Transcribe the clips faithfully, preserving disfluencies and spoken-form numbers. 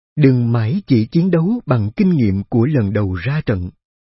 Đừng mãi chỉ chiến đấu bằng kinh nghiệm của lần đầu ra trận.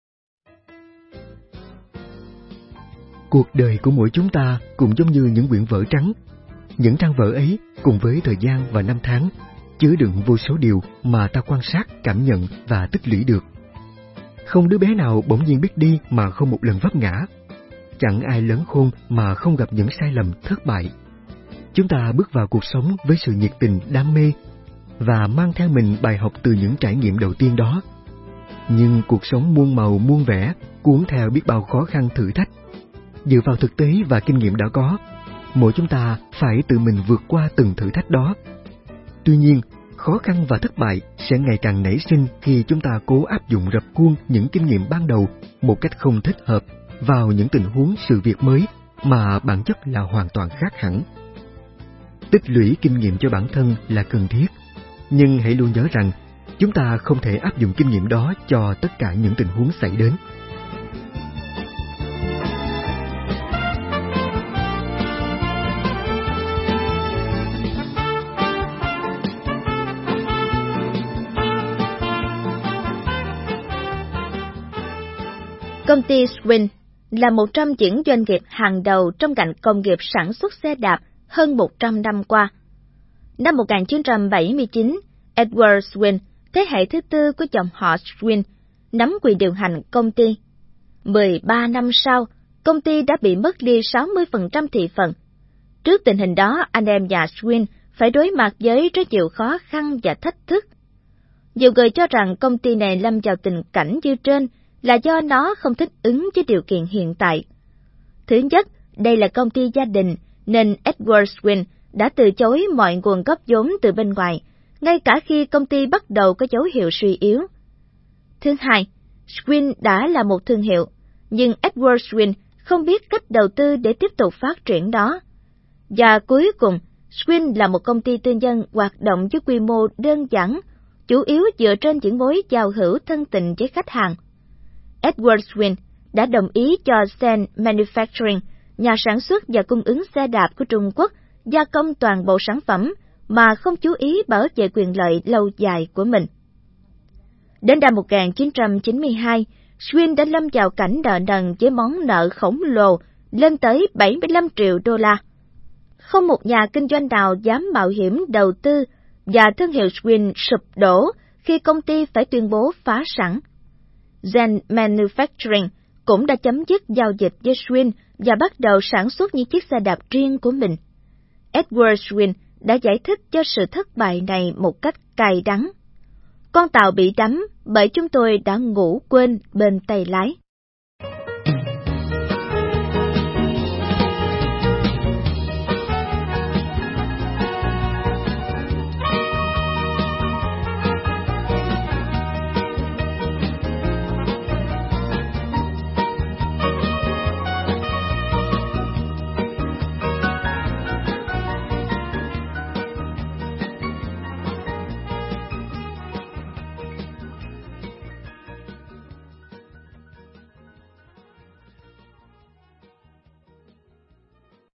Cuộc đời của mỗi chúng ta cũng giống như những quyển vở trắng. Những trang vở ấy cùng với thời gian và năm tháng chứa đựng vô số điều mà ta quan sát, cảm nhận và tích lũy được. Không đứa bé nào bỗng nhiên biết đi mà không một lần vấp ngã. Chẳng ai lớn khôn mà không gặp những sai lầm, thất bại. Chúng ta bước vào cuộc sống với sự nhiệt tình, đam mê và mang theo mình bài học từ những trải nghiệm đầu tiên đó. Nhưng cuộc sống muôn màu muôn vẻ, cuốn theo biết bao khó khăn thử thách. Dựa vào thực tế và kinh nghiệm đã có, mỗi chúng ta phải tự mình vượt qua từng thử thách đó. Tuy nhiên, khó khăn và thất bại sẽ ngày càng nảy sinh khi chúng ta cố áp dụng rập khuôn những kinh nghiệm ban đầu một cách không thích hợp vào những tình huống sự việc mới mà bản chất là hoàn toàn khác hẳn. Tích lũy kinh nghiệm cho bản thân là cần thiết, nhưng hãy luôn nhớ rằng chúng ta không thể áp dụng kinh nghiệm đó cho tất cả những tình huống xảy đến. Công ty Swin là một trong những doanh nghiệp hàng đầu trong ngành công nghiệp sản xuất xe đạp hơn một trăm năm qua. Năm một nghìn chín trăm bảy mươi chín, Edward Swin, thế hệ thứ tư của dòng họ Swin, nắm quyền điều hành công ty. mười ba năm sau, công ty đã bị mất đi sáu mươi phần trăm thị phần. Trước tình hình đó, anh em nhà Swin phải đối mặt với rất nhiều khó khăn và thách thức. Nhiều người cho rằng công ty này lâm vào tình cảnh như trên là do nó không thích ứng với điều kiện hiện tại. Thứ nhất, đây là công ty gia đình, nên Edward Swin đã từ chối mọi nguồn góp vốn từ bên ngoài, ngay cả khi công ty bắt đầu có dấu hiệu suy yếu. Thứ hai, Swin đã là một thương hiệu, nhưng Edward Swin không biết cách đầu tư để tiếp tục phát triển đó. Và cuối cùng, Swin là một công ty tư nhân hoạt động với quy mô đơn giản, chủ yếu dựa trên những mối giao hữu thân tình với khách hàng. Edward Swin đã đồng ý cho Sen Manufacturing, nhà sản xuất và cung ứng xe đạp của Trung Quốc, gia công toàn bộ sản phẩm mà không chú ý bảo vệ quyền lợi lâu dài của mình. Đến năm một nghìn chín trăm chín mươi hai, Swin đã lâm vào cảnh nợ nần với món nợ khổng lồ lên tới bảy mươi lăm triệu đô la. Không một nhà kinh doanh nào dám mạo hiểm đầu tư và thương hiệu Swin sụp đổ khi công ty phải tuyên bố phá sản. Sen Manufacturing cũng đã chấm dứt giao dịch với Swin và bắt đầu sản xuất những chiếc xe đạp riêng của mình. Edward Swin đã giải thích cho sự thất bại này một cách cay đắng. Con tàu bị đắm bởi chúng tôi đã ngủ quên bên tay lái.